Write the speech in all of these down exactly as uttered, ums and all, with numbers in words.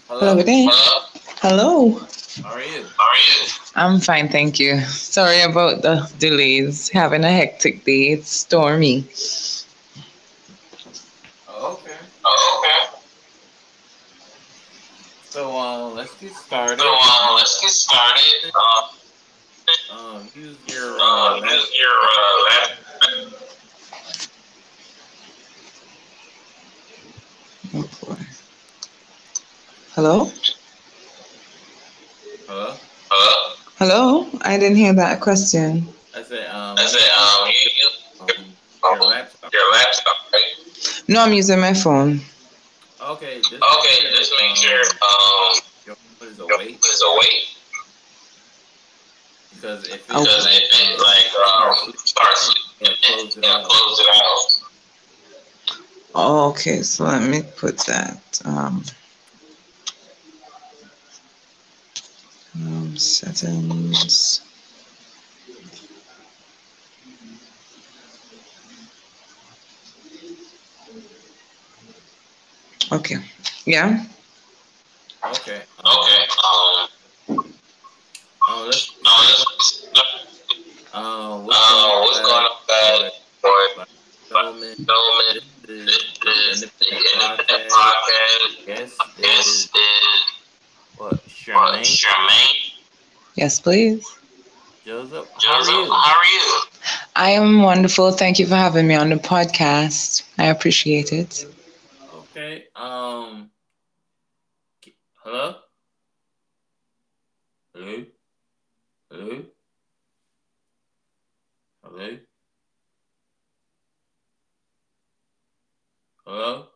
Hello, Hello. good day. Hello. How are you? I'm fine, thank you. Sorry about the delays. Having a hectic day. It's stormy. Oh, okay. So, uh, let's get started. Um, um, use your uh, laptop. Oh, boy. Hello? Hello. Hello? I didn't hear that question. I said, um, you use um your laptop, right? No, I'm using my phone. Okay, just make sure um your phone is awake because if it Okay. like um starts sleeping, yeah, close it out. Oh, okay, so let me put that. Um, um, settings. Okay. Yeah? Okay. Um. Oh, let's get started. Um, what's going on, guys? For like Solomon, this is the Independent Podcast. Guest is what? Charmaine Yes, please. Joseph. How are you? I am wonderful. Thank you for having me on the podcast. I appreciate it. Okay. Um. Hello. Hello. Hello. Hello. Hello.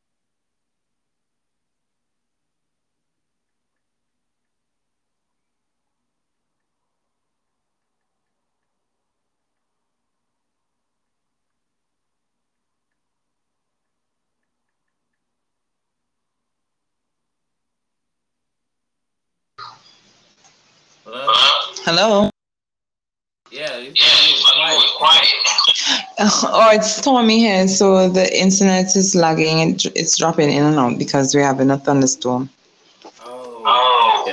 Hello. Hello? Yeah, you thought you was quiet. Oh, it's stormy here, so the internet is lagging. It, it's dropping in and out because we're having a thunderstorm. Oh, okay.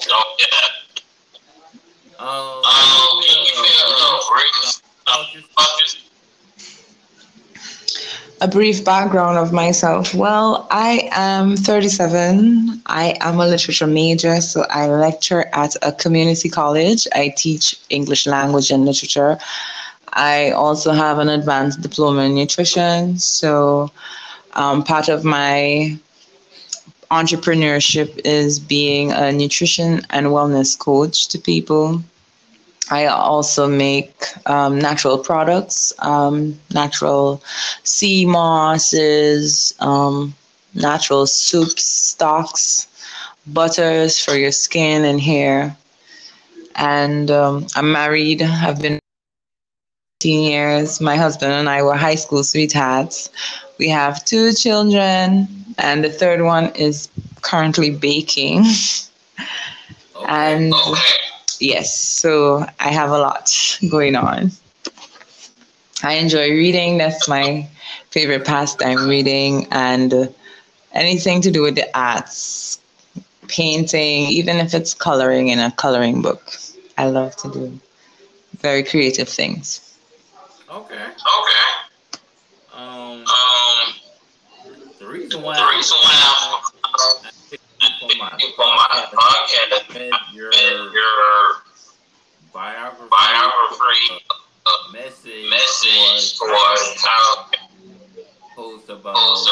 Um, can you give me a brief about yourself? A brief background of myself. Well, I am thirty-seven. I am a literature major, so I lecture at a community college. I teach English language and literature. I also have an advanced diploma in nutrition. So, um, part of my entrepreneurship is being a nutrition and wellness coach to people. I also make um, natural products, um, natural sea mosses, um, natural soups, stocks, butters for your skin and hair. And um, I'm married. I've been fifteen years. My husband and I were high school sweethearts. We have two children, and the third one is currently baking. Okay. And yes, so I have a lot going on. I enjoy reading. That's my favorite pastime, reading and uh, anything to do with the arts, painting, even if it's coloring in a coloring book. I love to do very creative things. Okay. Um, the reason why I'm uh, I picked you for my podcast, I read your biography, uh, message towards how post about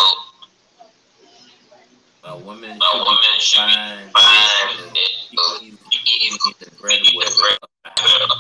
uh, women should be confined in the keys, being the breadwinner of the house.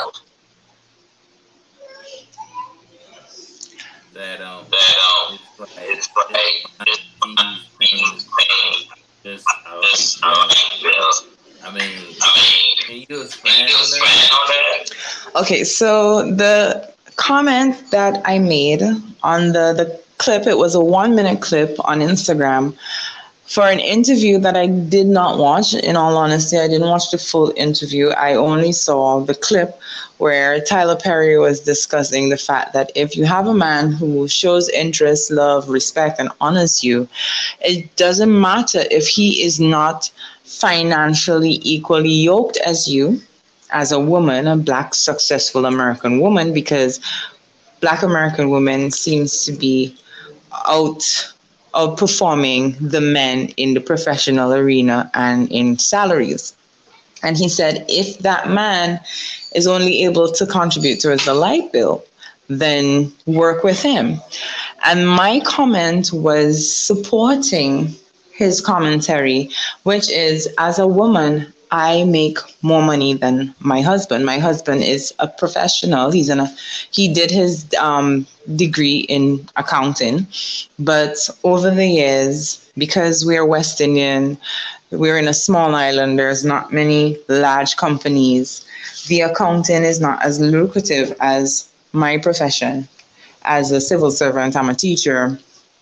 That um, it's like just behind the scenes pain, just I like bills. I mean, can you expand on that? Okay, so the comment that I made on the, the clip, it was a one minute clip on Instagram For an interview that I did not watch, in all honesty, I didn't watch the full interview. I only saw the clip where Tyler Perry was discussing the fact that if you have a man who shows interest, love, respect, and honors you, it doesn't matter if he is not financially equally yoked as you, as a woman, a black successful American woman, because black American women seems to be out outperforming the men in the professional arena and in salaries. And he said, if that man is only able to contribute towards the light bill, then work with him. And my comment was supporting his commentary, which is, as a woman, I make more money than my husband. My husband is a professional. He's in a, he did his um, degree in accounting, but over the years, because we're West Indian, we're in a small island, there's not many large companies. The accounting is not as lucrative as my profession. As a civil servant, I'm a teacher,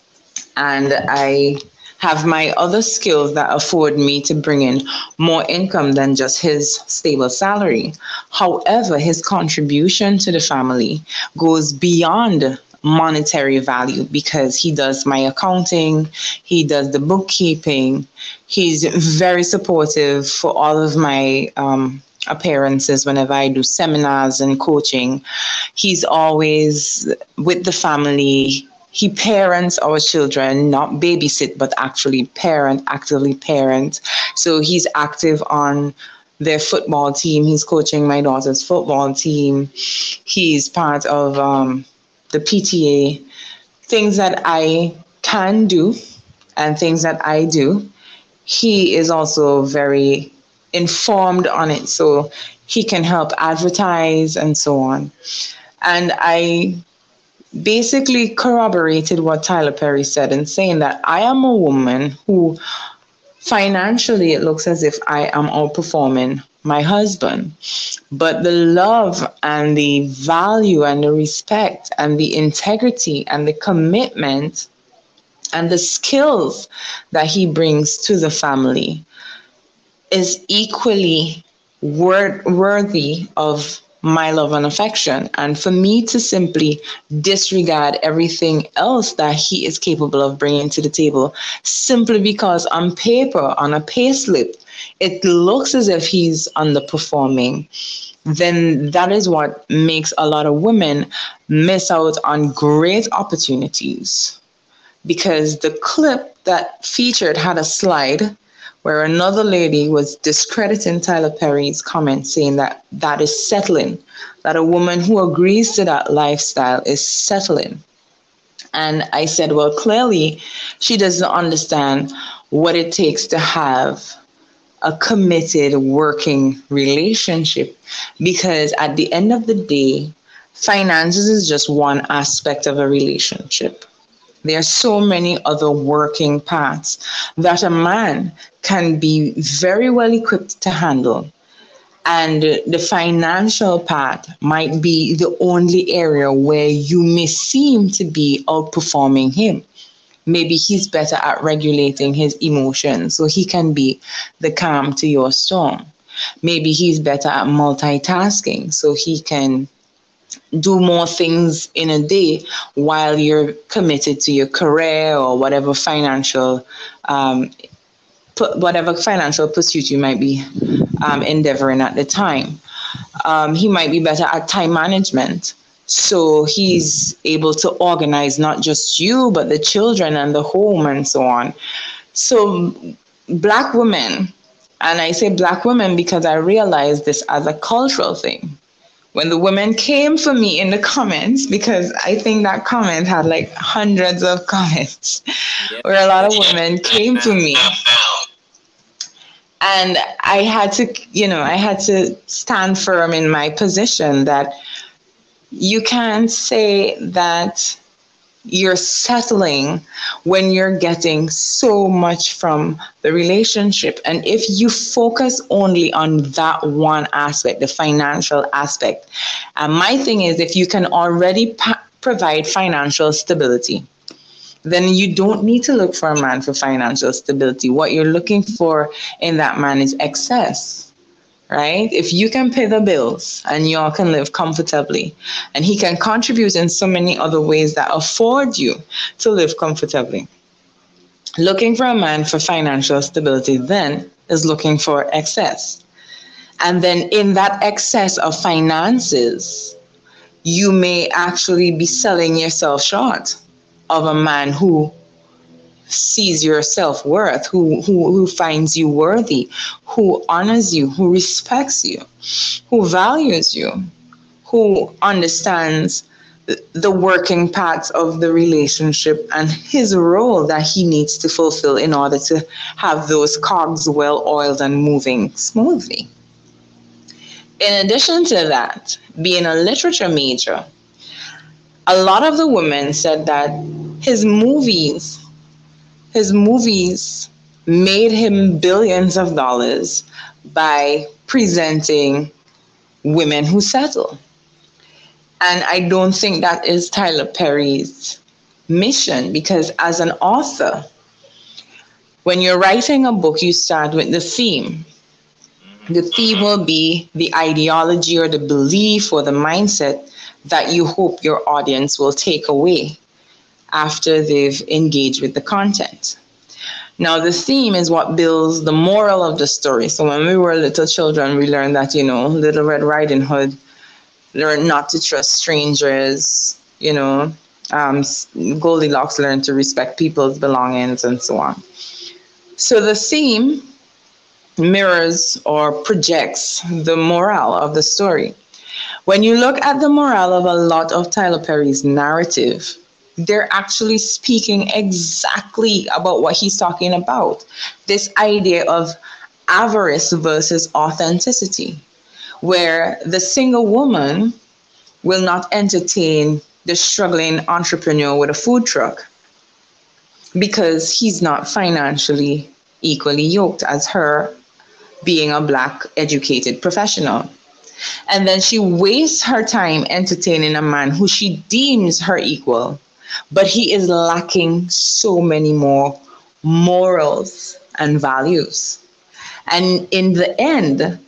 and I have my other skills that afford me to bring in more income than just his stable salary. However, his contribution to the family goes beyond monetary value because he does my accounting, he does the bookkeeping, he's very supportive for all of my um, appearances whenever I do seminars and coaching. He's always with the family. He parents our children, not babysit, but actually parent, actively parent. So he's active on their football team. He's coaching my daughter's football team. He's part of um, the P T A. Things that I can do and things that I do. He is also very informed on it, so he can help advertise and so on. And I basically corroborated what Tyler Perry said in saying that I am a woman who financially it looks as if I am outperforming my husband, but the love and the value and the respect and the integrity and the commitment and the skills that he brings to the family is equally wor- worthy of my love and affection. And for me to simply disregard everything else that he is capable of bringing to the table simply because on paper, on a pay slip, it looks as if he's underperforming, then that is what makes a lot of women miss out on great opportunities. Because the clip that featured had a slide where another lady was discrediting Tyler Perry's comment, saying that that is settling, that a woman who agrees to that lifestyle is settling. And I said, well, clearly she doesn't understand what it takes to have a committed working relationship, because at the end of the day, finances is just one aspect of a relationship. There are so many other working parts that a man can be very well equipped to handle. And the financial part might be the only area where you may seem to be outperforming him. Maybe he's better at regulating his emotions, so he can be the calm to your storm. Maybe he's better at multitasking, so he can do more things in a day while you're committed to your career or whatever financial um, whatever financial pursuit you might be um, endeavoring at the time. Um, he might be better at time management. So he's able to organize not just you, but the children and the home and so on. So Black women, and I say Black women because I realize this as a cultural thing. When the women came for me in the comments, because I think that comment had like hundreds of comments, yep. where a lot of women came to me. And I had to, you know, I had to stand firm in my position that you can't say that you're settling when you're getting so much from the relationship. And if you focus only on that one aspect, the financial aspect, and my thing is, if you can already pa- provide financial stability, then you don't need to look for a man for financial stability. What you're looking for in that man is excess, right? If you can pay the bills and y'all can live comfortably, and he can contribute in so many other ways that afford you to live comfortably. Looking for a man for financial stability then is looking for excess. And then in that excess of finances, you may actually be selling yourself short of a man who sees your self-worth, who, who, who finds you worthy, who honors you, who respects you, who values you, who understands the working parts of the relationship and his role that he needs to fulfill in order to have those cogs well oiled and moving smoothly. In addition to that, being a literature major, a lot of the women said that his movies, his movies made him billions of dollars by presenting women who settle. And I don't think that is Tyler Perry's mission, because as an author, when you're writing a book, you start with the theme. The theme will be the ideology or the belief or the mindset that you hope your audience will take away after they've engaged with the content. Now, the theme is what builds the moral of the story. So when we were little children, we learned that, you know, Little Red Riding Hood learned not to trust strangers, you know, um, Goldilocks learned to respect people's belongings and so on. So the theme mirrors or projects the morale of the story. When you look at the morale of a lot of Tyler Perry's narrative, they're actually speaking exactly about what he's talking about. This idea of avarice versus authenticity, where the single woman will not entertain the struggling entrepreneur with a food truck because he's not financially equally yoked as her, being a Black educated professional. And then she wastes her time entertaining a man who she deems her equal, but he is lacking so many more morals and values. And in the end,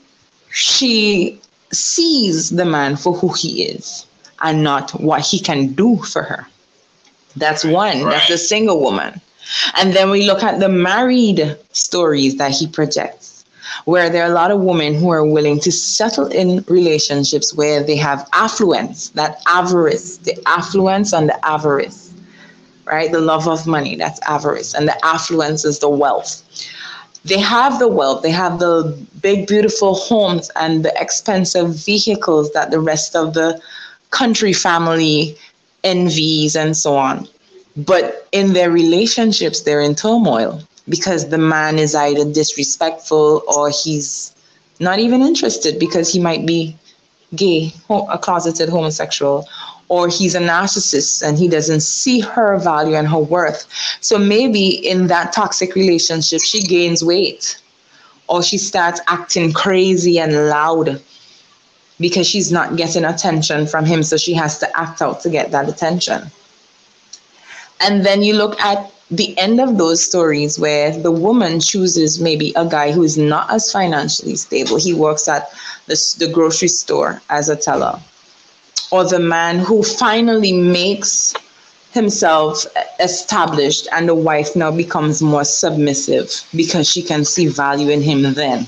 she sees the man for who he is and not what he can do for her. That's one. Right. That's the single woman. And then we look at the married stories that he projects, where there are a lot of women who are willing to settle in relationships where they have affluence, that avarice, the affluence and the avarice, right? The love of money, that's avarice. And the affluence is the wealth. They have the wealth, they have the big, beautiful homes and the expensive vehicles that the rest of the country family envies and so on. But in their relationships, they're in turmoil because the man is either disrespectful or he's not even interested because he might be gay, a closeted homosexual, or he's a narcissist and he doesn't see her value and her worth. So maybe in that toxic relationship, she gains weight or she starts acting crazy and loud because she's not getting attention from him. So she has to act out to get that attention. And then you look at the end of those stories where the woman chooses maybe a guy who is not as financially stable. He works at the, the grocery store as a teller. Or the man who finally makes himself established and the wife now becomes more submissive because she can see value in him then.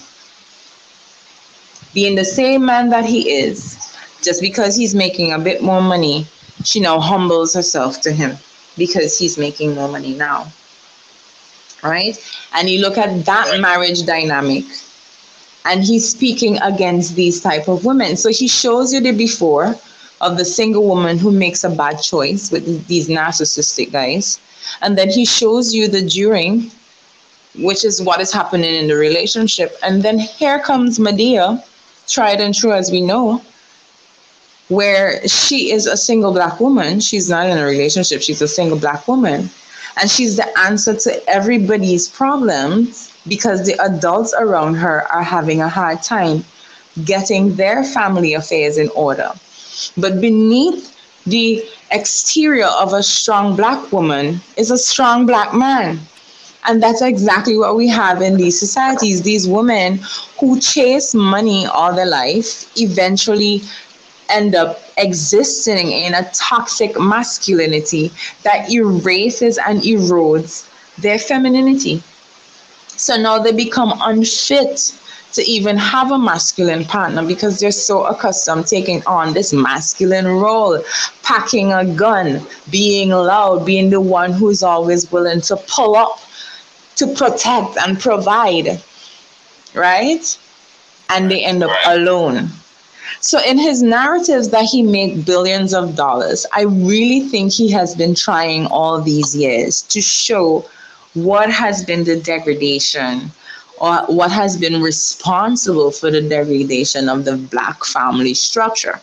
Being the same man that he is, just because he's making a bit more money, she now humbles herself to him because he's making more money now, right? And you look at that marriage dynamic and he's speaking against these type of women. So he shows you the before of the single woman who makes a bad choice with these narcissistic guys. And then he shows you the during, which is what is happening in the relationship. And then here comes Medea, tried and true as we know, where she is a single Black woman. She's not in a relationship. She's a single Black woman. And she's the answer to everybody's problems because the adults around her are having a hard time getting their family affairs in order. But beneath the exterior of a strong black woman is a strong black man. And that's exactly what we have in these societies. These women who chase money all their life eventually end up existing in a toxic masculinity that erases and erodes their femininity. So now they become unfit to even have a masculine partner because they're so accustomed taking on this masculine role, packing a gun, being loud, being the one who's always willing to pull up to protect and provide, right? And they end up alone. So in his narratives that he made billions of dollars, I really think he has been trying all these years to show what has been the degradation or what has been responsible for the degradation of the black family structure.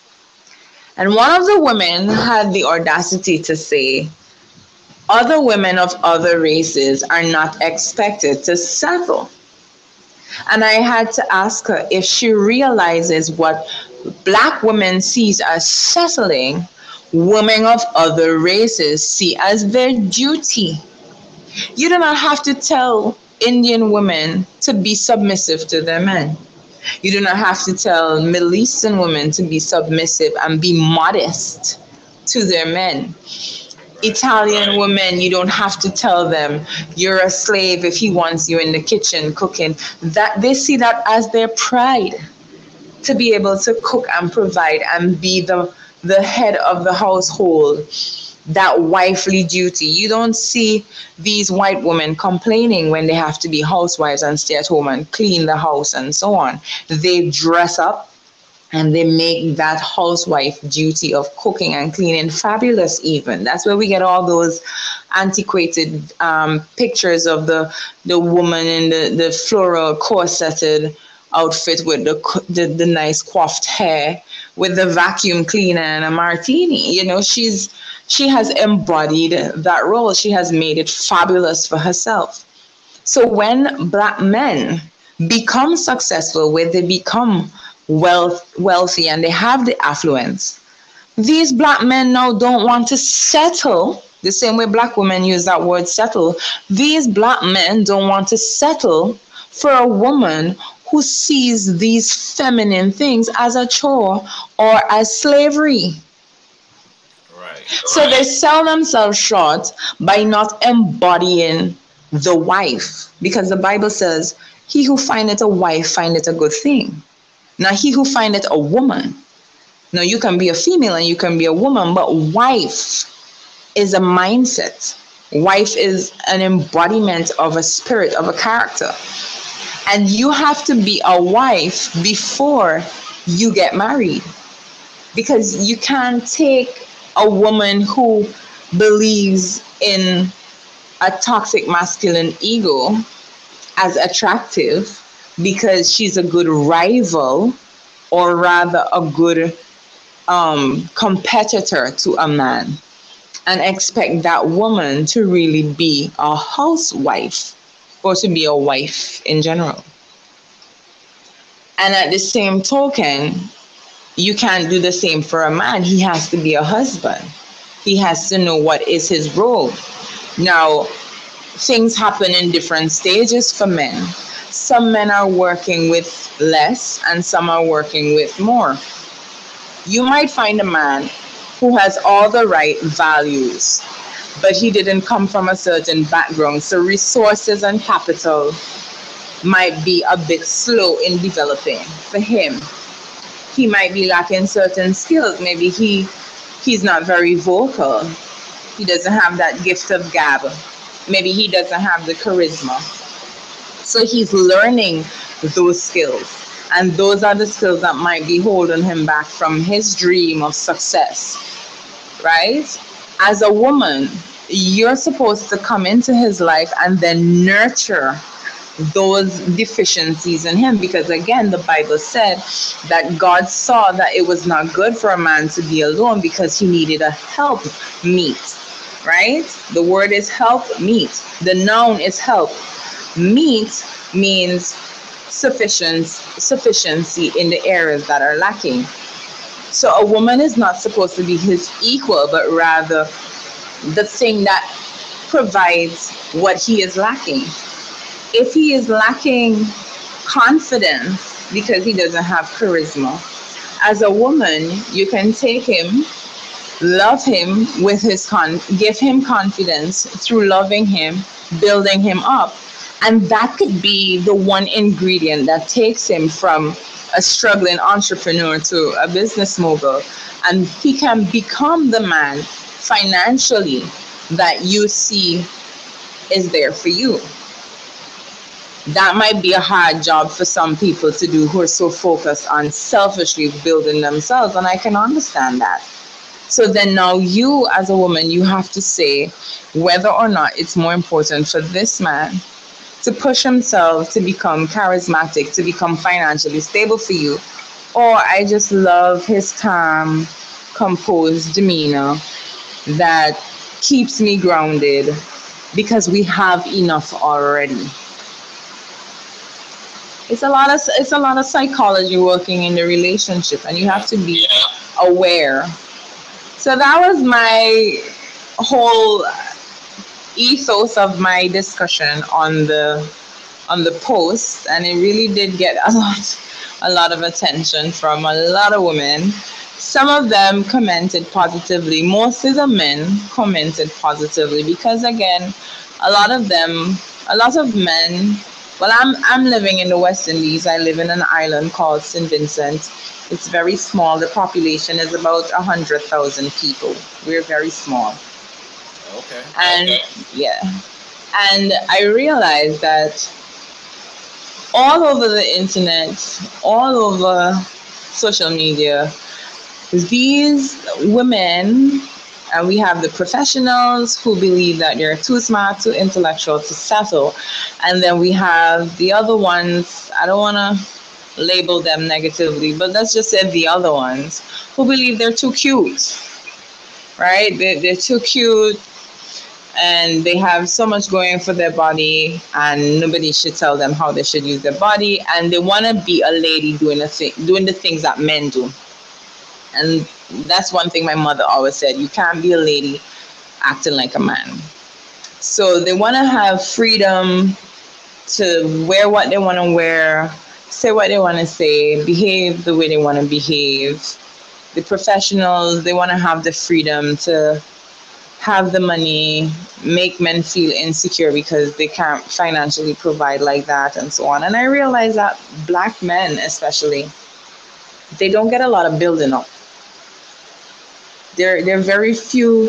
And one of the women had the audacity to say, other women of other races are not expected to settle. And I had to ask her if she realizes what black women sees as settling, women of other races see as their duty. You do not have to tell Indian women to be submissive to their men. You do not have to tell Middle Eastern women to be submissive and be modest to their men. Italian women, you don't have to tell them you're a slave if he wants you in the kitchen cooking. That they see that as their pride, to be able to cook and provide and be the the head of the household, that wifely duty. You don't see these white women complaining when they have to be housewives and stay at home and clean the house and so on. They dress up and they make that housewife duty of cooking and cleaning fabulous even. That's where we get all those antiquated um, pictures of the, the woman in the, the floral corseted outfit with the, the the nice coiffed hair, with the vacuum cleaner and a martini. You know, she's she has embodied that role. She has made it fabulous for herself. So when black men become successful, where they become wealth, wealthy and they have the affluence, these black men now don't want to settle the same way black women use that word settle. These black men don't want to settle for a woman who sees these feminine things as a chore or as slavery. Right. So they sell themselves short by not embodying the wife, because the Bible says, he who findeth a wife findeth a good thing. Now, he who findeth a woman, now you can be a female and you can be a woman, but wife is a mindset. Wife is an embodiment of a spirit, of a character. And you have to be a wife before you get married, because you can't take a woman who believes in a toxic masculine ego as attractive because she's a good rival, or rather a good um, competitor to a man, and expect that woman to really be a housewife or to be a wife in general. And at the same token, you can't do the same for a man. He has to be a husband. He has to know what is his role. Now, things happen in different stages for men. Some men are working with less and some are working with more. You might find a man who has all the right values, but he didn't come from a certain background. So resources and capital might be a bit slow in developing for him. He might be lacking certain skills. Maybe he he's not very vocal. He doesn't have that gift of gab. Maybe he doesn't have the charisma. So he's learning those skills. And those are the skills that might be holding him back from his dream of success, right? As a woman, you're supposed to come into his life and then nurture those deficiencies in him, because again, the Bible said that God saw that it was not good for a man to be alone because he needed a help meet, right? The word is help meet. The noun is help. Meet means sufficient, sufficiency in the areas that are lacking. So a woman is not supposed to be his equal, but rather the thing that provides what he is lacking. If he is lacking confidence because he doesn't have charisma, as a woman, you can take him, love him with his con, give him confidence through loving him, building him up, and that could be the one ingredient that takes him from a struggling entrepreneur to a business mogul, and he can become the man financially that you see is there for you. That might be a hard job for some people to do who are so focused on selfishly building themselves, and I can understand that. So then now you as a woman, you have to say whether or not it's more important for this man to push himself to become charismatic, to become financially stable for you, or I just love his calm, composed demeanor that keeps me grounded because we have enough already. It's a lot of it's a lot of psychology working in the relationship, and you have to be aware. So that was my whole ethos of my discussion on the on the post, and it really did get a lot a lot of attention from a lot of women. Some of them commented positively. Most of the men commented positively because, again, a lot of them, a lot of men. Well, I'm I'm living in the West Indies. I live in an island called Saint Vincent. It's very small. The population is about a hundred thousand people. We're very small. Okay. And okay. yeah, and I realized that all over the internet, all over social media, these women, and we have the professionals who believe that they're too smart, too intellectual to settle. And then we have the other ones, I don't want to label them negatively, but let's just say the other ones who believe they're too cute, right? They, they're too cute and they have so much going for their body and nobody should tell them how they should use their body. And they want to be a lady doing, a thing, doing the things that men do. And that's one thing my mother always said, you can't be a lady acting like a man. So they want to have freedom to wear what they want to wear, say what they want to say, behave the way they want to behave. The professionals, they want to have the freedom to have the money, make men feel insecure because they can't financially provide like that and so on. And I realize that black men especially, they don't get a lot of building up. There, there are very few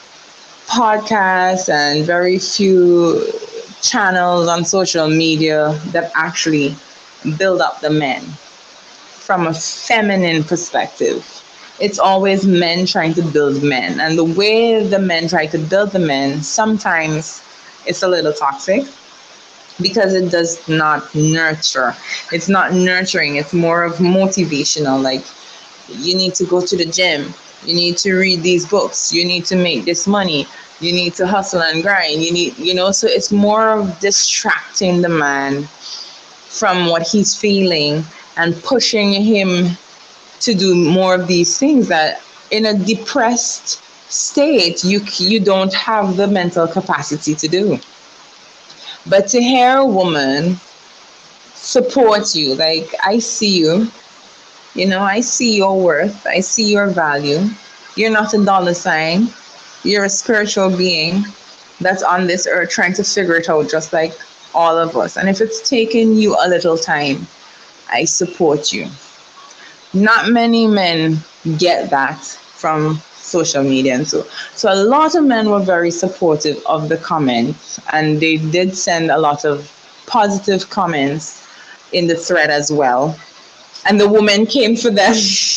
podcasts and very few channels on social media that actually build up the men from a feminine perspective. It's always men trying to build men. And the way the men try to build the men, sometimes it's a little toxic because it does not nurture. It's not nurturing. It's more of motivational. Like, you need to go to the gym. You need to read these books. You need to make this money. You need to hustle and grind. You need, you know, so it's more of distracting the man from what he's feeling and pushing him to do more of these things that in a depressed state, you you don't have the mental capacity to do. But to hear a woman support you, like, I see you, you know, I see your worth, I see your value. You're not a dollar sign. You're a spiritual being that's on this earth trying to figure it out just like all of us. And if it's taking you a little time, I support you. Not many men get that from social media. And so, so a lot of men were very supportive of the comments, and they did send a lot of positive comments in the thread as well. And the woman came for them.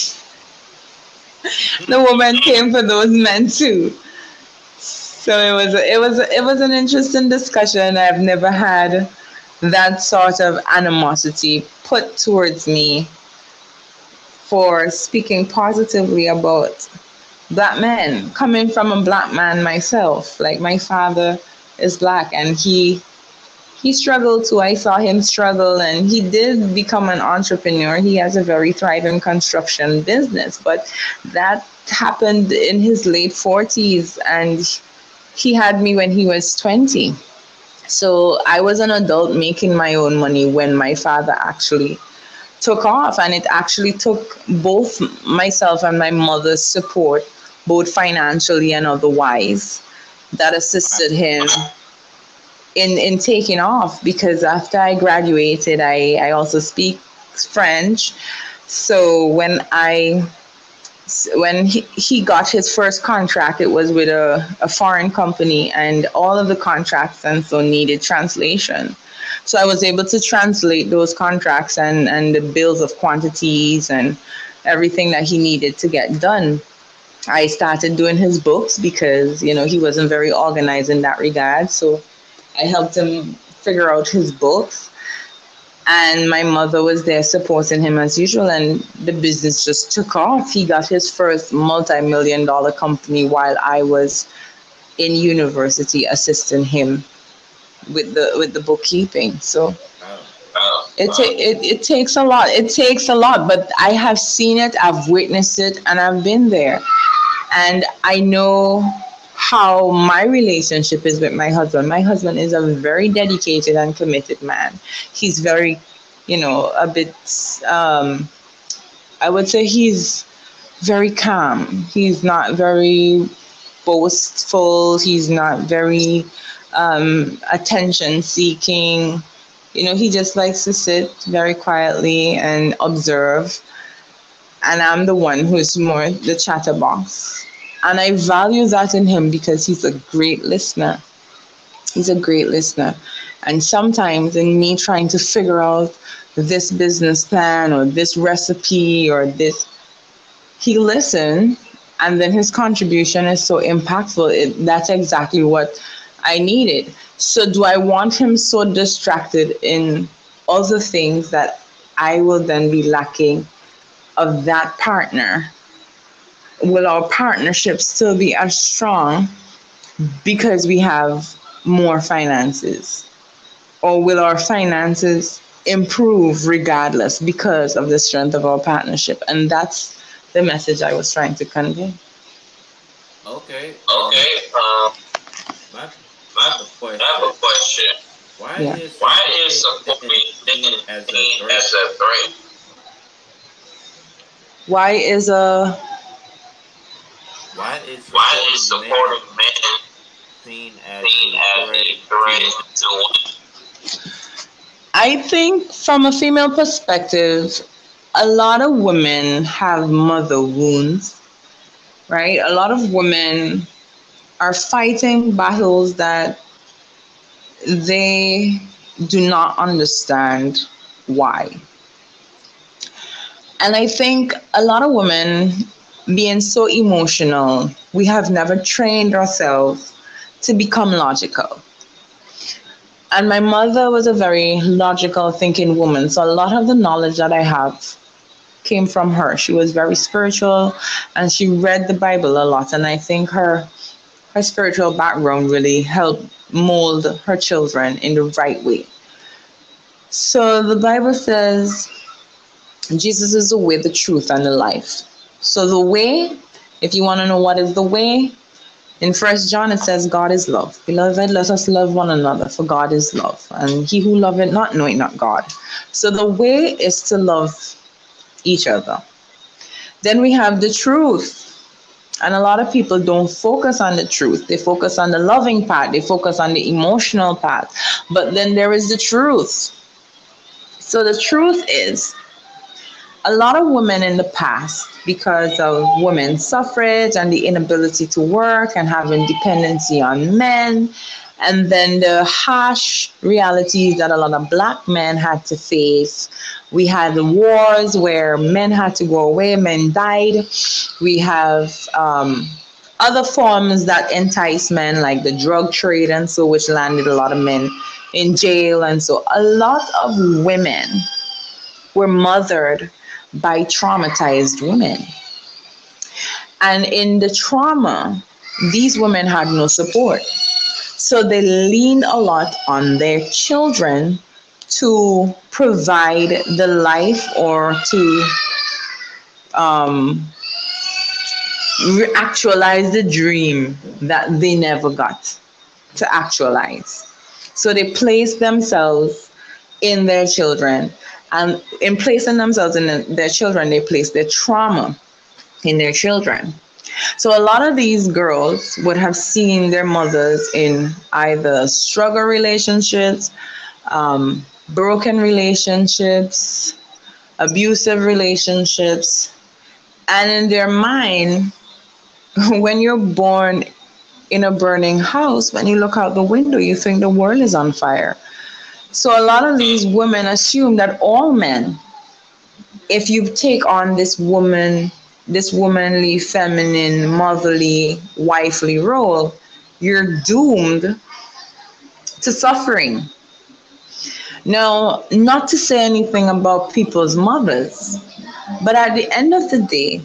The woman came for those men too. So it was it was it was an interesting discussion. I've never had that sort of animosity put towards me for speaking positively about black men, coming from a black man myself. Like, my father is black, and he he struggled too. I saw him struggle, and he did become an entrepreneur. He has a very thriving construction business, but that happened in his late forties, and he had me when he was twenty. So I was an adult making my own money when my father actually took off, and it actually took both myself and my mother's support, both financially and otherwise, that assisted him in in taking off. Because after I graduated, I I also speak French. So when I when he, he got his first contract, it was with a, a foreign company, and all of the contracts and so needed translation. So I was able to translate those contracts and, and the bills of quantities and everything that he needed to get done. I started doing his books because, you know, he wasn't very organized in that regard. So I helped him figure out his books. And my mother was there supporting him as usual, and the business just took off. He got his first multi-million dollar company while I was in university assisting him with the with the bookkeeping. So it, ta- it it takes a lot. It takes a lot, but I have seen it, I've witnessed it, and I've been there. And I know how my relationship is with my husband. My husband is a very dedicated and committed man. He's very, you know, a bit, um, I would say he's very calm. He's not very boastful. He's not very um, attention seeking. You know, he just likes to sit very quietly and observe. And I'm the one who's more the chatterbox. And I value that in him because he's a great listener. He's a great listener. And sometimes in me trying to figure out this business plan or this recipe or this, he listened, and then his contribution is so impactful. It, that's exactly what I needed. So do I want him so distracted in other things that I will then be lacking of that partner? Will our partnership still be as strong because we have more finances? Or will our finances improve regardless because of the strength of our partnership? And that's the message I was trying to convey. Okay. Okay. Um, My, I I have a have a question. question. Why Yeah. is Why is supporting supporting seen as a seen threat? as a threat? Why is a Why is Why is supporting men supporting men seen as seen a as threat a to threat women? to women? I think from a female perspective, a lot of women have mother wounds, right? A lot of women are fighting battles that they do not understand why. And I think a lot of women being so emotional, we have never trained ourselves to become logical. And my mother was a very logical thinking woman. So a lot of the knowledge that I have came from her. She was very spiritual and she read the Bible a lot. And I think her her spiritual background really helped mold her children in the right way. So the Bible says Jesus is the way, the truth, and the life. So the way, if you want to know what is the way, in First John it says God is love. Beloved, let us love one another, for God is love. And he who loveth not knoweth not God. So the way is to love each other. Then we have the truth. And a lot of people don't focus on the truth. They focus on the loving part. They focus on the emotional part. But then there is the truth. So the truth is, a lot of women in the past, because of women's suffrage and the inability to work and having dependency on men, and then the harsh realities that a lot of black men had to face. We had the wars where men had to go away, men died. We have um, other forms that entice men, like the drug trade and so, which landed a lot of men in jail. And so a lot of women were mothered by traumatized women. And in the trauma, these women had no support. So they lean a lot on their children to provide the life or to um, re- actualize the dream that they never got to actualize. So they place themselves in their children, and in placing themselves in their children, they place their trauma in their children. So a lot of these girls would have seen their mothers in either struggle relationships, um, broken relationships, abusive relationships, and in their mind, when you're born in a burning house, when you look out the window, you think the world is on fire. So a lot of these women assume that all men, if you take on this woman, this womanly, feminine, motherly, wifely role, you're doomed to suffering. Now, not to say anything about people's mothers, but at the end of the day,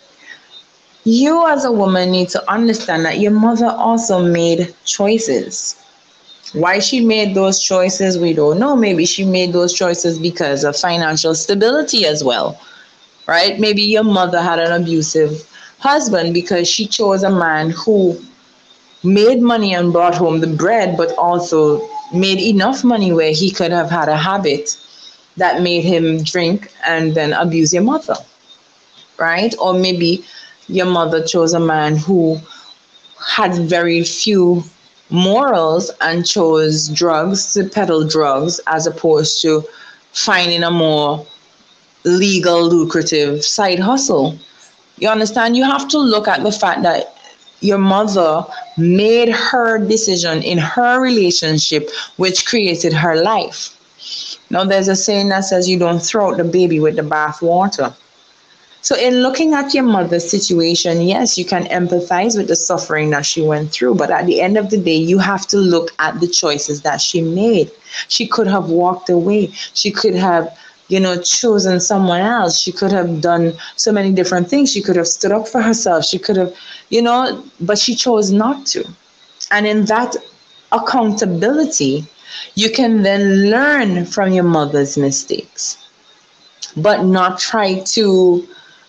you as a woman need to understand that your mother also made choices. Why she made those choices, we don't know. Maybe she made those choices because of financial stability as well, right? Maybe your mother had an abusive husband because she chose a man who made money and brought home the bread, but also made enough money where he could have had a habit that made him drink and then abuse your mother, right? Or maybe your mother chose a man who had very few morals and chose drugs to peddle drugs as opposed to finding a more legal, lucrative side hustle. You understand? You have to look at the fact that your mother made her decision in her relationship, which created her life. Now, there's a saying that says you don't throw out the baby with the bath water. So in looking at your mother's situation, yes, you can empathize with the suffering that she went through, but at the end of the day, you have to look at the choices that she made. She could have walked away. She could have, you know, chosen someone else. She could have done so many different things. She could have stood up for herself. She could have, you know, but she chose not to. And in that accountability, you can then learn from your mother's mistakes, but not try to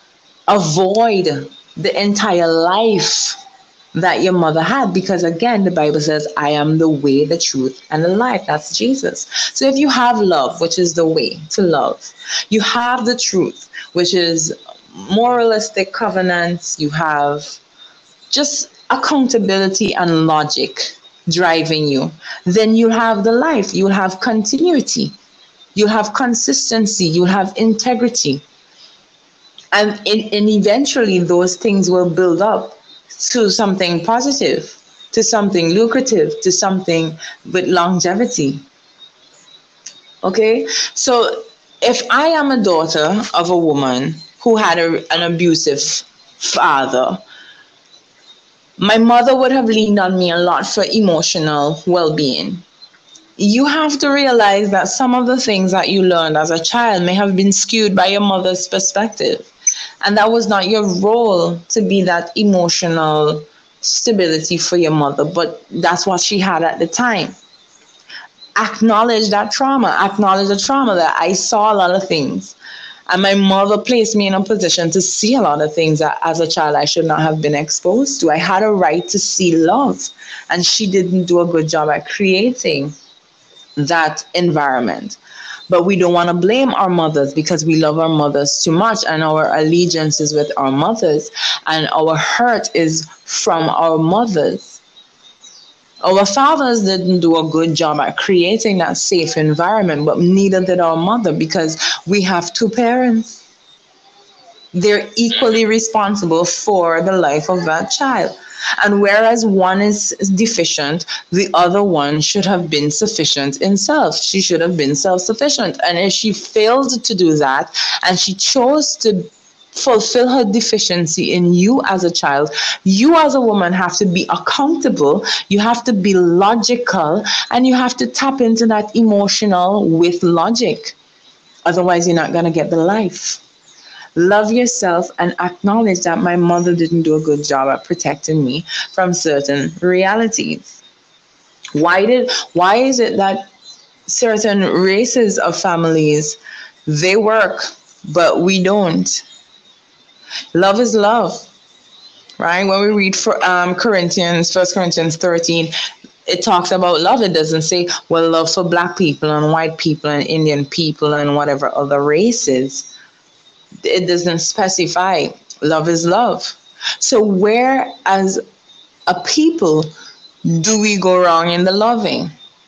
avoid the entire life that your mother had, because again, the Bible says, I am the way, the truth, and the life. That's Jesus. So if you have love, which is the way to love, you have the truth, which is moralistic covenants, you have just accountability and logic driving you, then you have the life, you'll have continuity, you'll have consistency, you'll have integrity. And, in, and eventually those things will build up to something positive, to something lucrative, to something with longevity. Okay? So if I am a daughter of a woman who had a, an abusive father, my mother would have leaned on me a lot for emotional well-being. You have to realize that some of the things that you learned as a child may have been skewed by your mother's perspective. And that was not your role to be that emotional stability for your mother, but that's what she had at the time. Acknowledge that trauma. Acknowledge the trauma that I saw a lot of things. And my mother placed me in a position to see a lot of things that as a child I should not have been exposed to. I had a right to see love, and she didn't do a good job at creating that environment. But we don't want to blame our mothers because we love our mothers too much, and our allegiance is with our mothers, and our hurt is from our mothers. Our fathers didn't do a good job at creating that safe environment, but neither did our mother, because we have two parents. They're equally responsible for the life of that child. And whereas one is deficient, the other one should have been sufficient in self. She should have been self-sufficient. And if she failed to do that, and she chose to fulfill her deficiency in you as a child, you as a woman have to be accountable, you have to be logical, and you have to tap into that emotional with logic. Otherwise, you're not going to get the life. Love yourself and acknowledge that my mother didn't do a good job at protecting me from certain realities. Why did why is it that certain races of families, they work, but we don't? Love is love, right? When we read for um, Corinthians, First Corinthians thirteen, it talks about love. It doesn't say, well, love for black people and white people and Indian people and whatever other races. It doesn't specify. Love is love. So where as a people do we go wrong in the loving?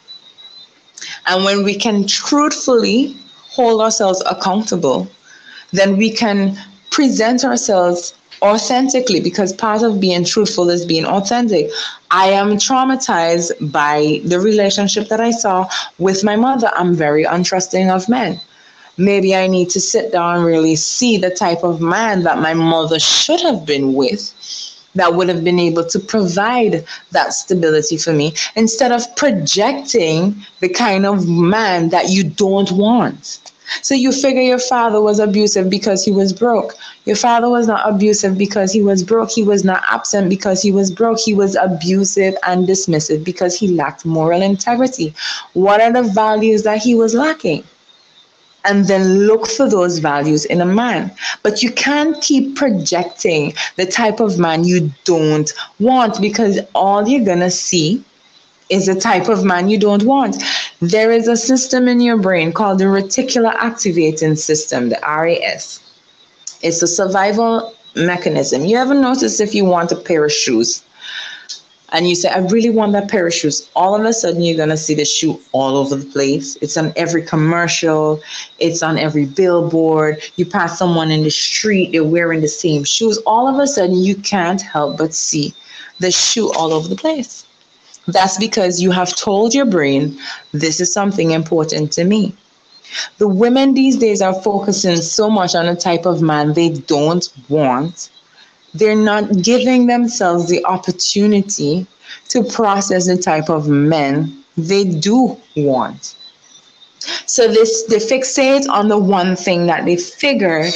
And when we can truthfully hold ourselves accountable, then we can present ourselves authentically, because part of being truthful is being authentic. I am traumatized by the relationship that I saw with my mother. I'm very untrusting of men. Maybe I need to sit down and really see the type of man that my mother should have been with, that would have been able to provide that stability for me, instead of projecting the kind of man that you don't want. So you figure your father was abusive because he was broke. Your father was not abusive because he was broke. He was not absent because he was broke. He was abusive and dismissive because he lacked moral integrity. What are the values that he was lacking? And then look for those values in a man. But you can't keep projecting the type of man you don't want, because all you're going to see is the type of man you don't want. There is a system in your brain called the reticular activating system, the R A S. It's a survival mechanism. You ever notice if you want a pair of shoes and you say, I really want that pair of shoes, all of a sudden you're going to see the shoe all over the place. It's on every commercial. It's on every billboard. You pass someone in the street, they're wearing the same shoes. All of a sudden you can't help but see the shoe all over the place. That's because you have told your brain, this is something important to me. The women these days are focusing so much on the type of man they don't want. They're not giving themselves the opportunity to process the type of men they do want. So this, they fixate on the one thing that they figured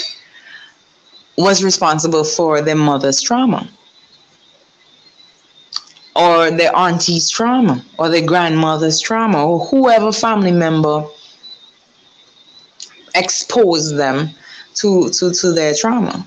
was responsible for their mother's trauma, or their auntie's trauma, or their grandmother's trauma, or whoever family member exposed them to, to, to their trauma.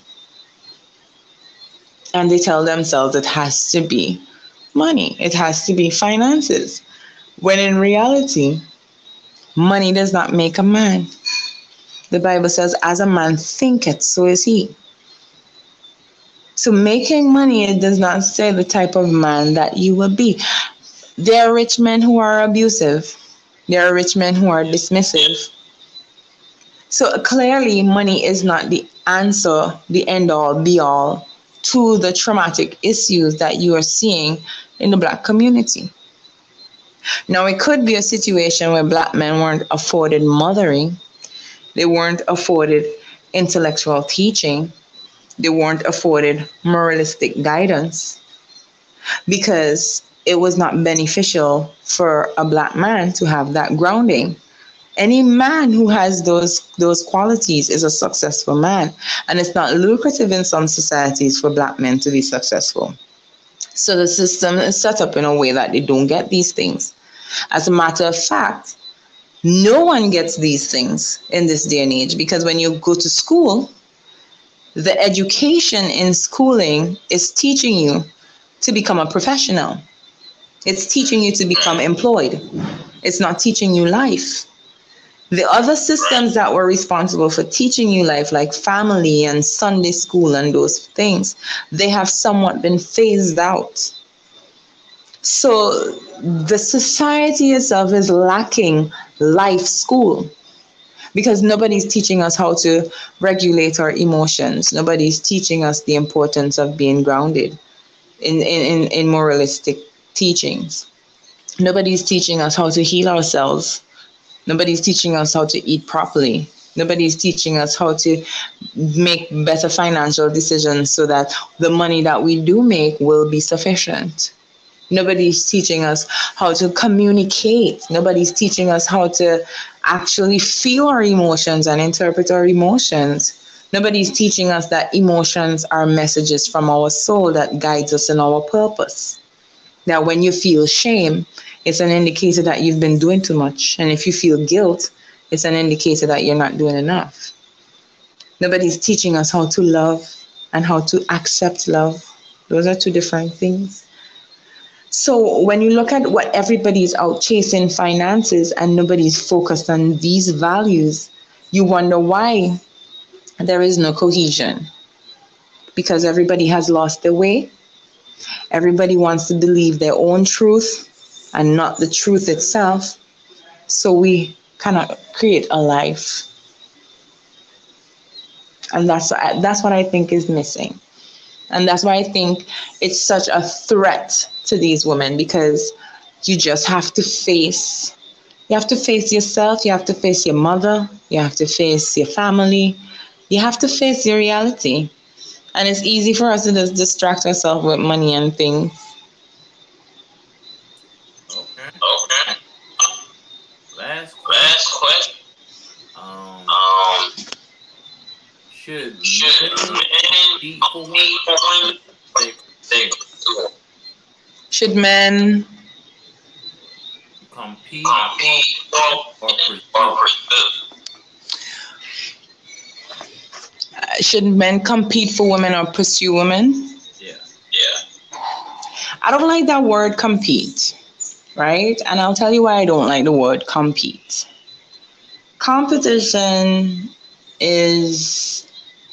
And they tell themselves it has to be money, it has to be finances, when in reality, money does not make a man. The Bible says, as a man thinketh, so is he. So making money, it does not say the type of man that you will be. There are rich men who are abusive. There are rich men who are dismissive. So clearly, money is not the answer, the end all, be all to the traumatic issues that you are seeing in the black community. Now, it could be a situation where black men weren't afforded mothering. They weren't afforded intellectual teaching. They weren't afforded moralistic guidance, because it was not beneficial for a black man to have that grounding. Any man who has those those qualities is a successful man, and it's not lucrative in some societies for black men to be successful. So the system is set up in a way that they don't get these things. As a matter of fact, no one gets these things in this day and age, because when you go to school, the education in schooling is teaching you to become a professional. It's teaching you to become employed. It's not teaching you life. The other systems that were responsible for teaching you life, like family and Sunday school and those things, they have somewhat been phased out. So the society itself is lacking life school, because nobody's teaching us how to regulate our emotions. Nobody's teaching us the importance of being grounded in, in, in moralistic teachings. Nobody's teaching us how to heal ourselves. Nobody's teaching us how to eat properly. Nobody's teaching us how to make better financial decisions so that the money that we do make will be sufficient. Nobody's teaching us how to communicate. Nobody's teaching us how to actually feel our emotions and interpret our emotions. Nobody's teaching us that emotions are messages from our soul that guides us in our purpose. Now, when you feel shame, it's an indicator that you've been doing too much. And if you feel guilt, it's an indicator that you're not doing enough. Nobody's teaching us how to love and how to accept love. Those are two different things. So when you look at what everybody's out chasing finances and nobody's focused on these values, you wonder why there is no cohesion. Because everybody has lost their way. Everybody wants to believe their own truth and not the truth itself. So we cannot create a life. And that's that's what I think is missing. And that's why I think it's such a threat to these women, because you just have to face, you have to face yourself, you have to face your mother, you have to face your family, you have to face your reality. And it's easy for us to just distract ourselves with money and things. Okay. Okay. Last question. Last question. Um, Um, should should men men compete for women? compete for women? They They do. Should men compete Compete for for or pursue? or pursue. uh, should men compete for women or pursue women? Yeah. Yeah. I don't like that word compete, right? And I'll tell you why I don't like the word compete. Competition is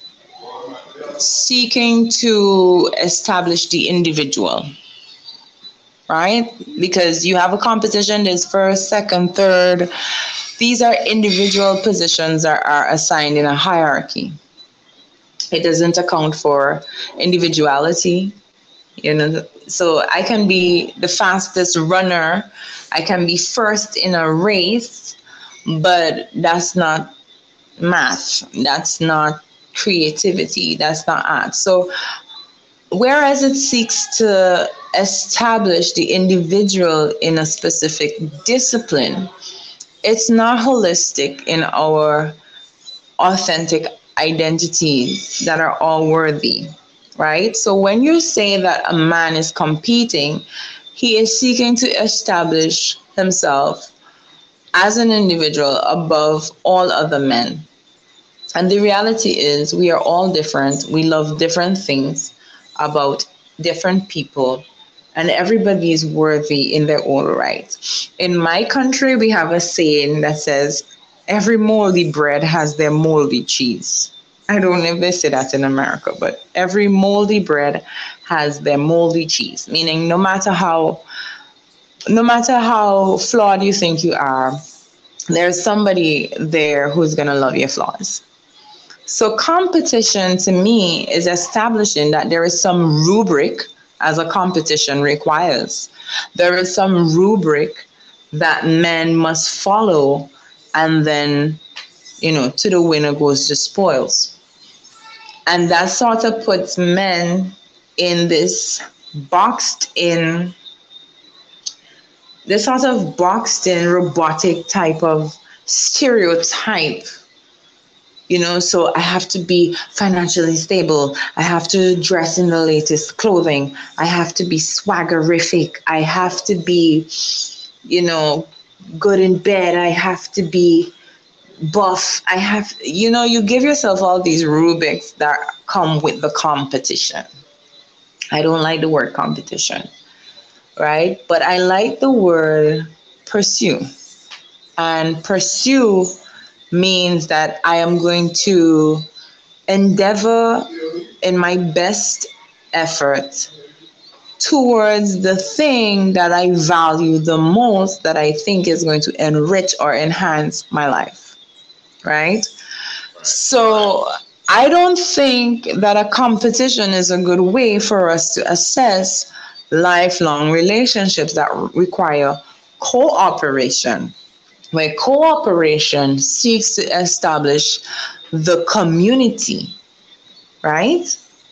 seeking to establish the individual, right? Because you have a competition, there's first, second, third. These are individual positions that are assigned in a hierarchy. It doesn't account for individuality, you know. So I can be the fastest runner, I can be first in a race, but that's not math, that's not creativity, that's not art. So whereas it seeks to establish the individual in a specific discipline, it's not holistic in our authentic identities that are all worthy, right? So when you say that a man is competing, he is seeking to establish himself as an individual above all other men. And the reality is, we are all different. We love different things about different people, and everybody is worthy in their own right. In my country, we have a saying that says, every moldy bread has their moldy cheese. I don't know if they say that in America, but every moldy bread has their moldy cheese, meaning no matter how no matter how flawed you think you are, there's somebody there who's going to love your flaws. So competition to me is establishing that there is some rubric, as a competition requires. There is some rubric that men must follow, and then, you know, to the winner goes the spoils. And that sort of puts men in this boxed in, this sort of boxed in robotic type of stereotype. You know, so I have to be financially stable. I have to dress in the latest clothing. I have to be swaggerific. I have to be, you know, good in bed. I have to be buff. I have, you know, you give yourself all these rubrics that come with the competition. I don't like the word competition, right? But I like the word pursue. And pursue means that I am going to endeavor in my best effort towards the thing that I value the most, that I think is going to enrich or enhance my life, right? So I don't think that a competition is a good way for us to assess lifelong relationships that require cooperation, where cooperation seeks to establish the community, right?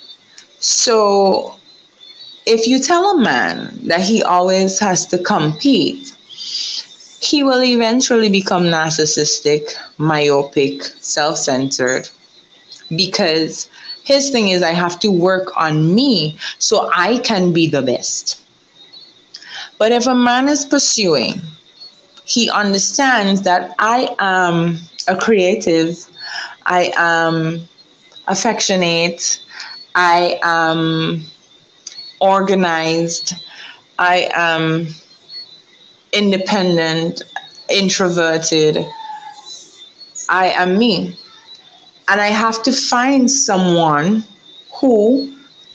So if you tell a man that he always has to compete, he will eventually become narcissistic, myopic, self-centered, because his thing is, I have to work on me so I can be the best. But if a man is pursuing, he understands that I am a creative, I am affectionate, I am organized, I am independent, introverted, I am me. And I have to find someone who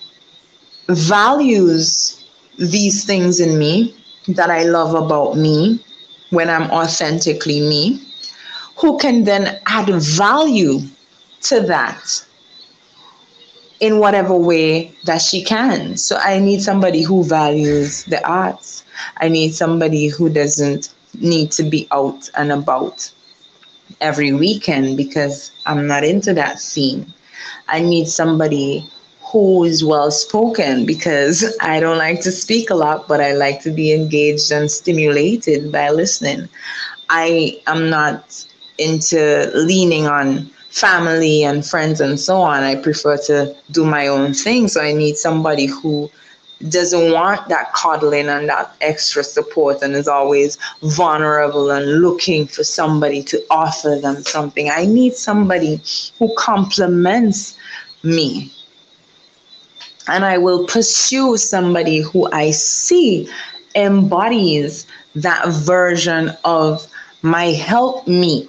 values these things in me that I love about me when I'm authentically me, who can then add value to that in whatever way that she can. So I need somebody who values the arts. I need somebody who doesn't need to be out and about every weekend because I'm not into that scene. I need somebody who is well spoken because I don't like to speak a lot, but I like to be engaged and stimulated by listening. I am not into leaning on family and friends and so on. I prefer to do my own thing. So I need somebody who doesn't want that coddling and that extra support and is always vulnerable and looking for somebody to offer them something. I need somebody who complements me. And I will pursue somebody who I see embodies that version of my helpmeet.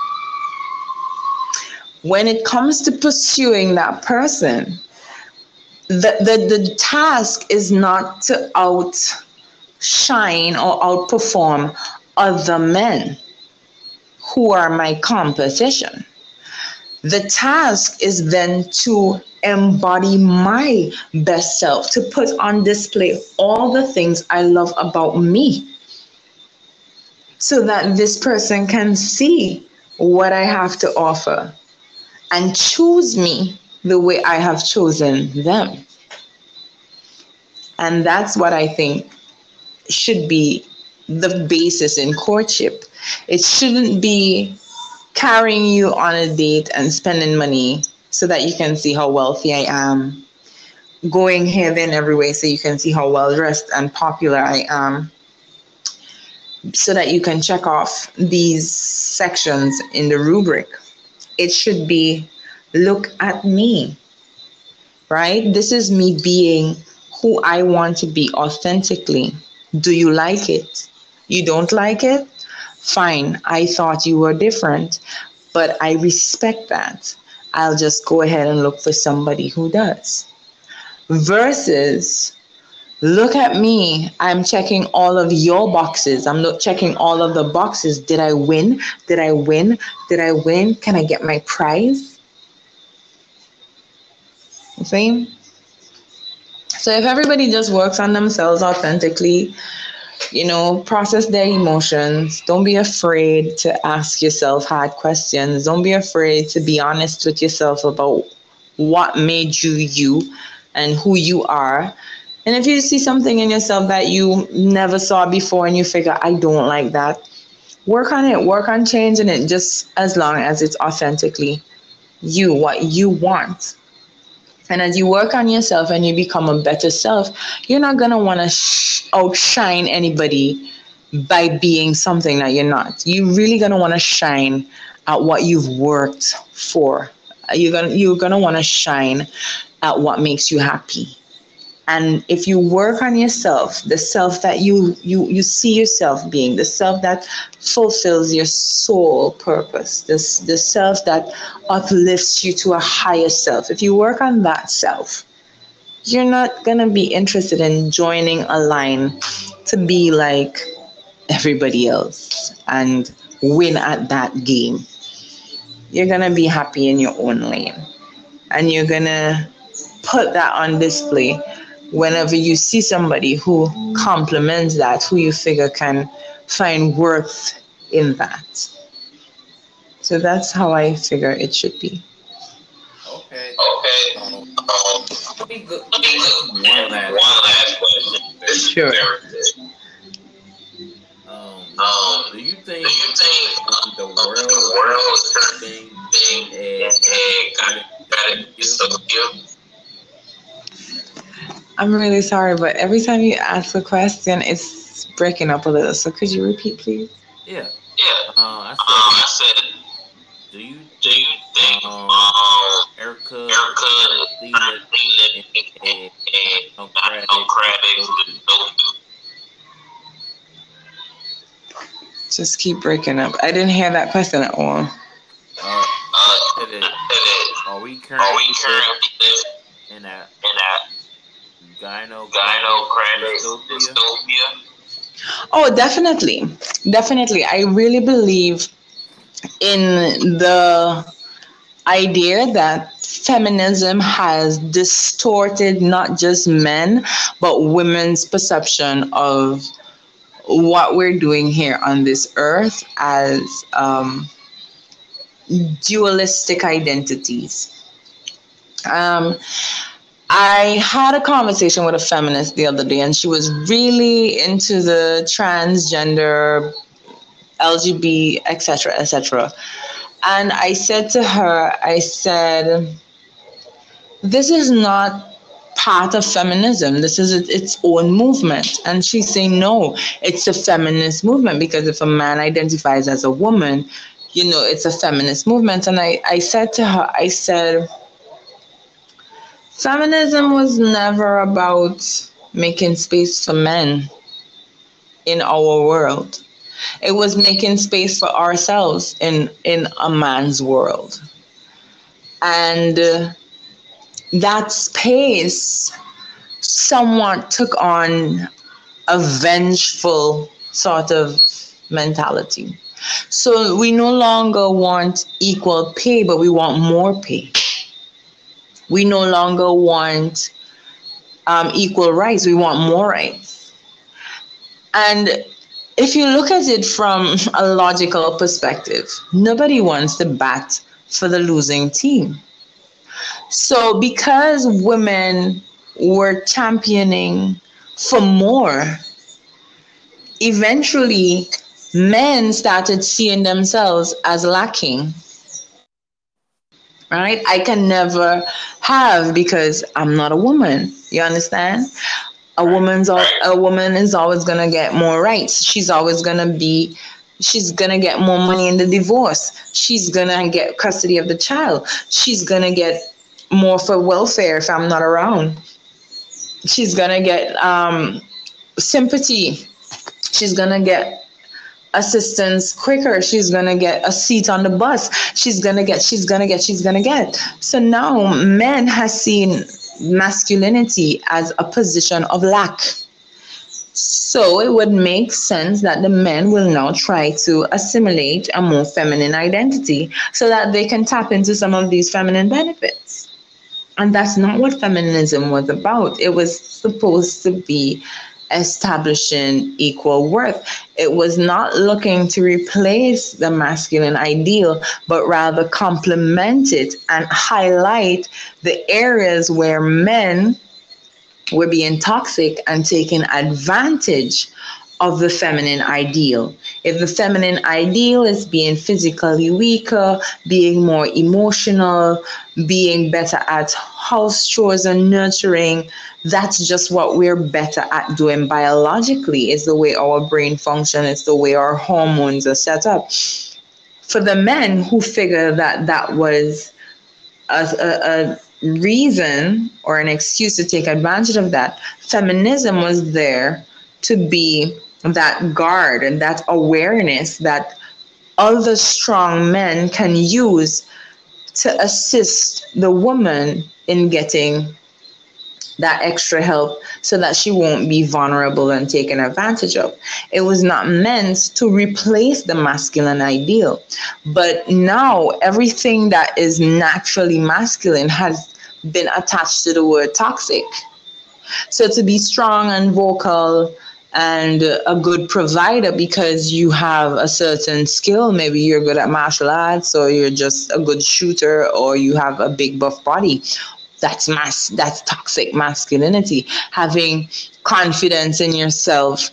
When it comes to pursuing that person, the, the, the task is not to outshine or outperform other men who are my competition. The task is then to embody my best self, to put on display all the things I love about me, so that this person can see what I have to offer and choose me the way I have chosen them. And that's what I think should be the basis in courtship. It shouldn't be carrying you on a date and spending money so that you can see how wealthy I am, going here, there, and everywhere so you can see how well dressed and popular I am, so that you can check off these sections in the rubric. It should be, look at me, right? This is me being who I want to be authentically. Do you like it? You don't like it? Fine. I thought you were different, but I respect that. I'll just go ahead and look for somebody who does. Versus, look at me. I'm checking all of your boxes. I'm not checking all of the boxes. Did I win? Did I win? Did I win? Can I get my prize? You see? So if everybody just works on themselves authentically, you know, process their emotions. Don't be afraid to ask yourself hard questions. Don't be afraid to be honest with yourself about what made you you and who you are. And if you see something in yourself that you never saw before and you figure, I don't like that, work on it. Work on changing it, just as long as it's authentically you, what you want. And as you work on yourself and you become a better self, you're not going to want to sh- outshine anybody by being something that you're not. You're really going to want to shine at what you've worked for. You're going you're going to want to shine at what makes you happy. And if you work on yourself, the self that you, you, you see yourself being, the self that fulfills your soul purpose, this the self that uplifts you to a higher self, if you work on that self, you're not going to be interested in joining a line to be like everybody else and win at that game. You're going to be happy in your own lane. And you're going to put that on display whenever you see somebody who complements that, who you figure can find worth in that. So that's how I figure it should be. Okay. Okay. Um, Um, let me go. let me go. One One last. last question. This is Sure. very good. Um, Um, do you do think you think um, the um, world the world is thing being and and got better so you? I'm really sorry, but every time you ask a question, it's breaking up a little. So could you repeat, please? Yeah. Yeah. Uh, I Um, said, I said, do you do think you think um um Erica is Erica currently living currently in living a in democratic democratic dystopia? dystopia? Just keep breaking up. I didn't hear that question at all. Uh, I Uh, said I it. said, Are we are we currently living currently living in a in a gynocratic gynocratic dystopia? dystopia? Oh, definitely. Definitely. I really believe in the idea that feminism has distorted not just men, but women's perception of what we're doing here on this earth as um, dualistic identities. Um, I had a conversation with a feminist the other day, and she was really into the transgender, L G B, et cetera, et cetera. And I said to her, I said, this is not part of feminism. This is its own movement. And she's saying, no, it's a feminist movement because if a man identifies as a woman, you know, it's a feminist movement. And I, I said to her, I said, feminism was never about making space for men in our world. It was making space for ourselves in, in a man's world. And uh, that space somewhat took on a vengeful sort of mentality. So we no longer want equal pay, but we want more pay. We no longer want um, equal rights, we want more rights. And if you look at it from a logical perspective, nobody wants to bat for the losing team. So because women were championing for more, eventually men started seeing themselves as lacking. Right? I can never have because I'm not a woman. You understand? A Right. woman's al- a woman is always gonna get more rights. She's always gonna be she's gonna get more money in the divorce. She's gonna get custody of the child. She's gonna get more for welfare if I'm not around. She's gonna get um, sympathy. She's gonna get assistance quicker. She's gonna get a seat on the bus. She's gonna get, she's gonna get, she's gonna get. So now men has seen masculinity as a position of lack. So it would make sense that the men will now try to assimilate a more feminine identity so that they can tap into some of these feminine benefits. And that's not what feminism was about. It was supposed to be establishing equal worth. It was not looking to replace the masculine ideal, but rather complement it and highlight the areas where men were being toxic and taking advantage of the feminine ideal. If the feminine ideal is being physically weaker, being more emotional, being better at house chores and nurturing, that's just what we're better at doing biologically. It's the way our brain functions, it's the way our hormones are set up. For the men who figure that that was a, a, a reason or an excuse to take advantage of that, feminism was there to be that guard and that awareness that other strong men can use to assist the woman in getting that extra help so that she won't be vulnerable and taken advantage of. It was not meant to replace the masculine ideal. But now everything that is naturally masculine has been attached to the word toxic. So to be strong and vocal and a good provider because you have a certain skill, maybe you're good at martial arts or you're just a good shooter or you have a big buff body, that's mas- that's toxic masculinity. Having confidence in yourself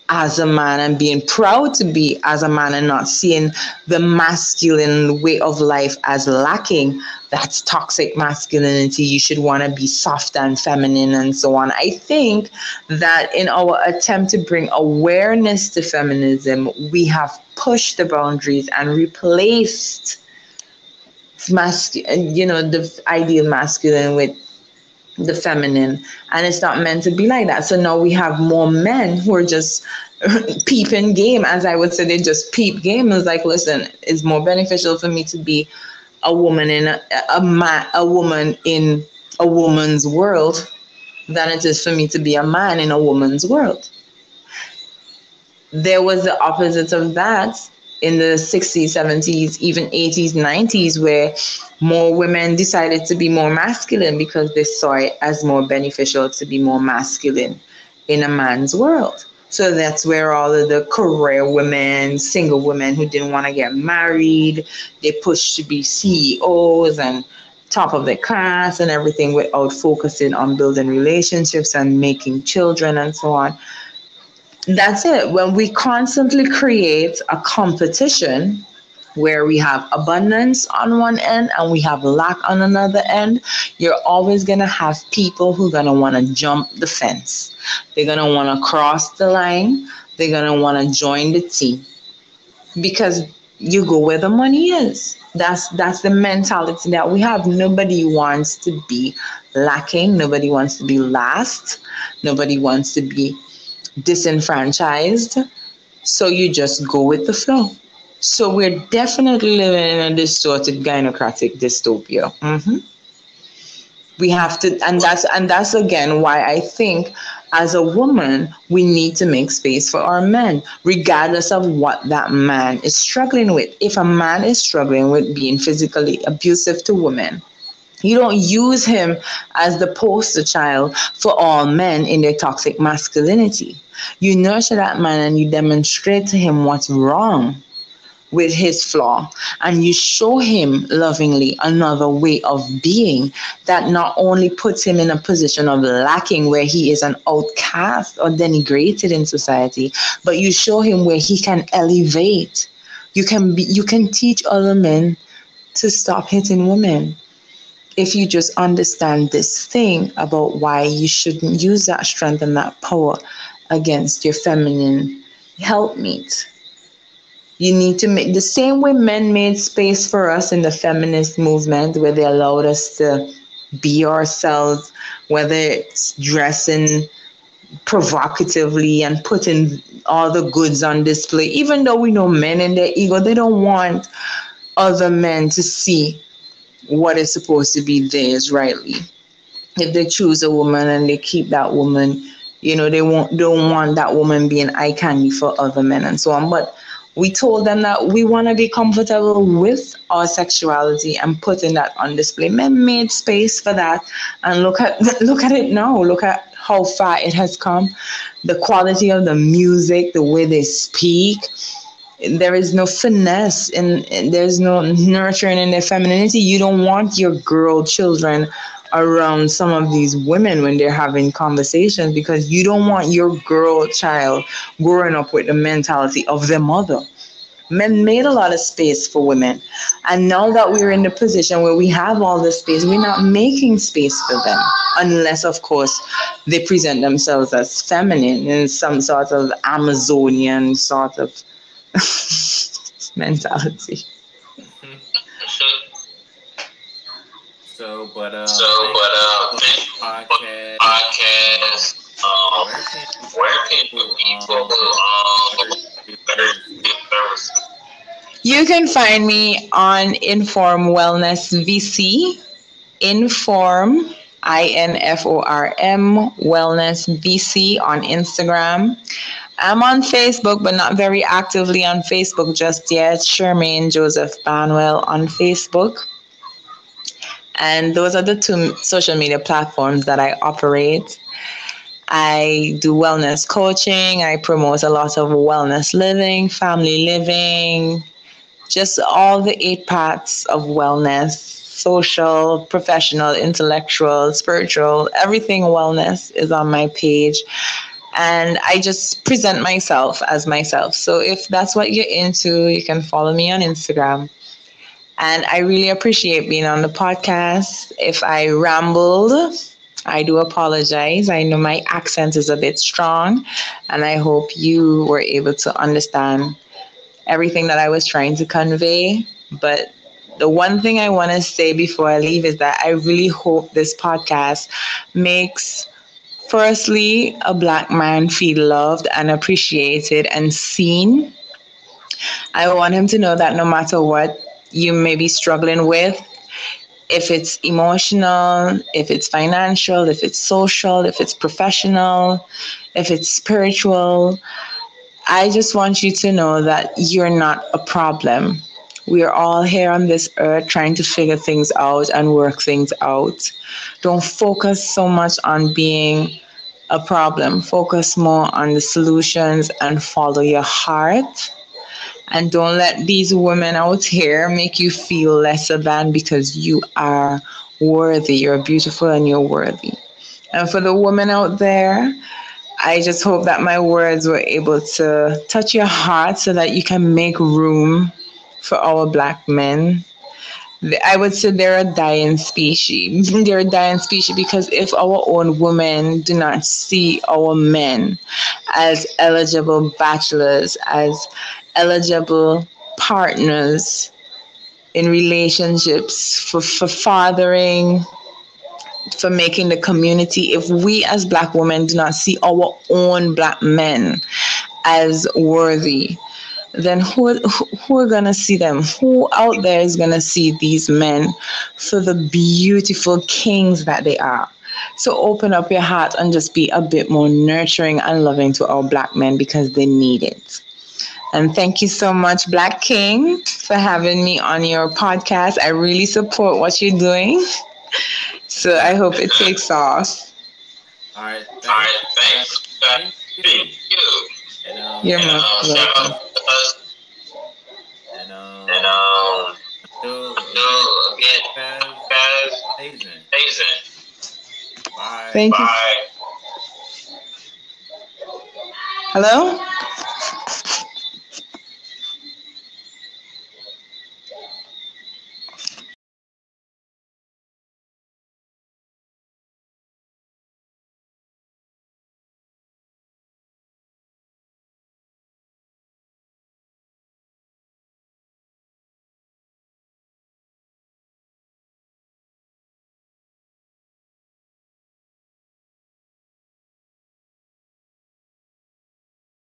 as a man and being proud to be as a man and not seeing the masculine way of life as lacking. That's toxic masculinity. You should want to be soft and feminine and so on. I think that in our attempt to bring awareness to feminism, we have pushed the boundaries and replaced masculine, you know, the ideal masculine with the feminine, and it's not meant to be like that. So now we have more men who are just peeping game, as I would say. They just peep game. It's like, listen, it's more beneficial for me to be a woman in a, a man, a woman in a woman's world than it is for me to be a man in a woman's world. There was the opposite of that in the sixties, seventies, even eighties, nineties, where more women decided to be more masculine because they saw it as more beneficial to be more masculine in a man's world. So that's where all of the career women, single women who didn't want to get married, they pushed to be C E Os and top of their class and everything without focusing on building relationships and making children and so on. That's it. When we constantly create a competition where we have abundance on one end and we have lack on another end, you're always going to have people who are going to want to jump the fence. They're going to want to cross the line. They're going to want to join the team because you go where the money is. That's that's the mentality that we have. Nobody wants to be lacking. Nobody wants to be last. Nobody wants to be disenfranchised. So you just go with the flow. So we're definitely living in a distorted gynocratic dystopia. Mm-hmm. We have to, and that's and that's again why I think as a woman we need to make space for our men, regardless of what that man is struggling with. If a man is struggling with being physically abusive to women, you don't use him as the poster child for all men in their toxic masculinity. You nurture that man and you demonstrate to him what's wrong with his flaw, and you show him lovingly another way of being that not only puts him in a position of lacking where he is an outcast or denigrated in society, but you show him where he can elevate. You can be, you can teach other men to stop hitting women if you just understand this thing about why you shouldn't use that strength and that power against your feminine helpmate. You need to make the same way men made space for us in the feminist movement, where they allowed us to be ourselves, whether it's dressing provocatively and putting all the goods on display. Even though we know men in their ego, they don't want other men to see what is supposed to be theirs rightly. If they choose a woman and they keep that woman, you know, they won't don't want that woman being eye candy for other men and so on. But we told them that we want to be comfortable with our sexuality and putting that on display. Men made space for that, and look at look at it now. Look at how far it has come. The quality of the music, the way they speak. There is no finesse and there's no nurturing in their femininity. You don't want your girl children around some of these women when they're having conversations, because you don't want your girl child growing up with the mentality of their mother. Men made a lot of space for women, and now that we're in the position where we have all this space, we're not making space for them, unless of course they present themselves as feminine in some sort of Amazonian sort of mentality. So, but uh, So, but uh, podcast, podcast, um, where can people um better get services? You can find me on Inform Wellness V C, Inform, I N F O R M, Wellness V C on Instagram. I'm on Facebook, but not very actively on Facebook just yet. Charmaine Joseph Banwell on Facebook. And those are the two social media platforms that I operate. I do wellness coaching. I promote a lot of wellness living, family living, just all the eight parts of wellness: social, professional, intellectual, spiritual, everything wellness is on my page. and I just present myself as myself. So if that's what you're into, you can follow me on Instagram. And I really appreciate being on the podcast. If I rambled, I do apologize. I know my accent is a bit strong, and I hope you were able to understand everything that I was trying to convey. But the one thing I want to say before I leave is that I really hope this podcast makes, firstly, a Black man feel loved and appreciated and seen. I want him to know that no matter what you may be struggling with, if it's emotional, if it's financial, if it's social, if it's professional, if it's spiritual, I just want you to know that you're not a problem. We are all here on this earth trying to figure things out and work things out. Don't focus so much on being a problem. Focus more on the solutions and follow your heart. And don't let these women out here make you feel lesser than, because you are worthy. You're beautiful and you're worthy. And for the women out there, I just hope that my words were able to touch your heart so that you can make room for our Black men. I would say they're a dying species. They're a dying species because if our own women do not see our men as eligible bachelors, as eligible partners in relationships, for, for fathering, for making the community, if we as Black women do not see our own Black men as worthy, then who, who are going to see them? Who out there is going to see these men for the beautiful kings that they are? So open up your heart and just be a bit more nurturing and loving to our Black men, because they need it. And thank you so much, Black King, for having me on your podcast. I really support what you're doing. So I hope it takes off. All right. Thanks. All right, thanks. Thank you. Thank you. And, um, You're And most um, shout welcome. out to us. and, um, And um, until until again, guys, guys, amazing. amazing. Bye. Thank you. Bye. Hello?